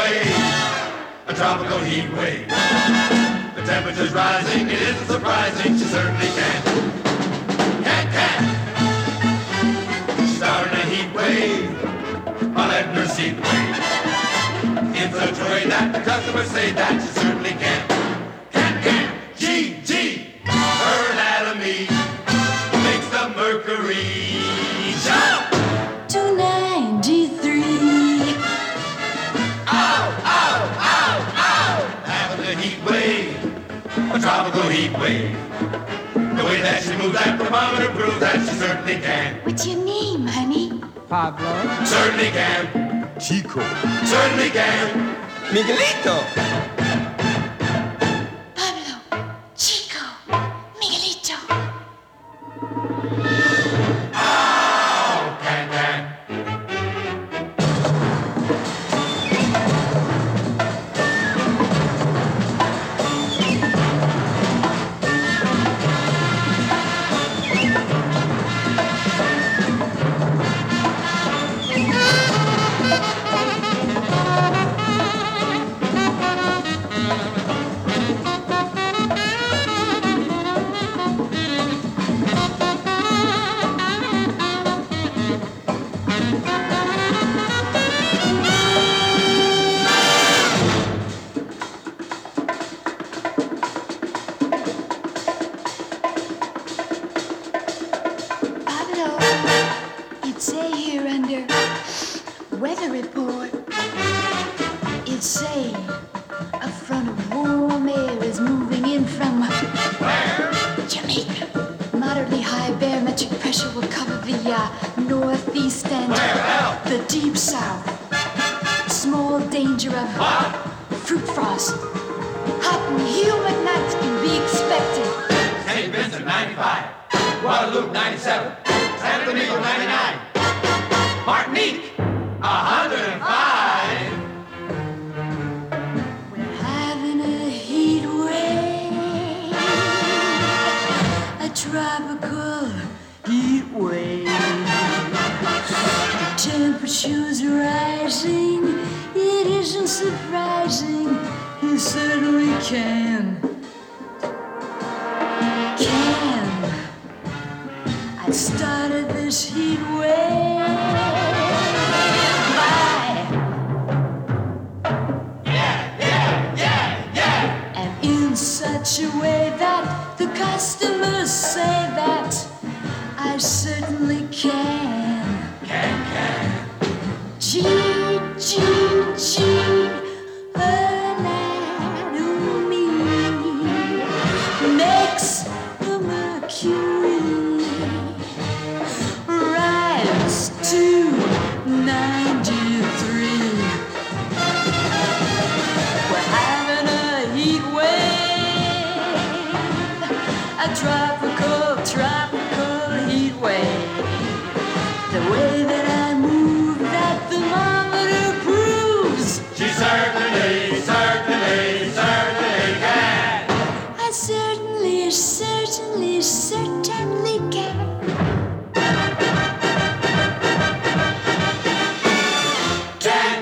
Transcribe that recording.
wave, a tropical heat wave. The temperature's rising, it isn't surprising, she certainly can. Can. She's starting a heat wave, by letting her seat wave. In such a way that the customers say that she certainly can. G, her anatomy makes the mercury jump. 293. Ow! Having a heat wave, a tropical heat wave. The way that she moves that thermometer proves that she certainly can. What's your name, honey? Pablo. Certainly can. Chico. Certainly can. Miguelito. Pablo, Chico, Miguelito. Can. Pablo, you'd say here under weather report, it'd say a front of warm air is moving in from Where? Jamaica. Moderately high barometric pressure will cover the northeast and Where else? the deep south. Small danger of fruit frost. Hot and humid nights can be expected. St. Vincent, 95. Guadalupe, 97. San Domingo, 99. Martinique, 105. We're having a heat wave, a tropical heat wave. The temperature's rising, it isn't surprising, he certainly can. I started this heat wave by and in such a way that the customers say that I certainly can. G, anatomy makes the mercury rise to 93. We're having a heat wave, a tropical heat wave. The way that I move, that thermometer proves She certainly can. I certainly can. Can.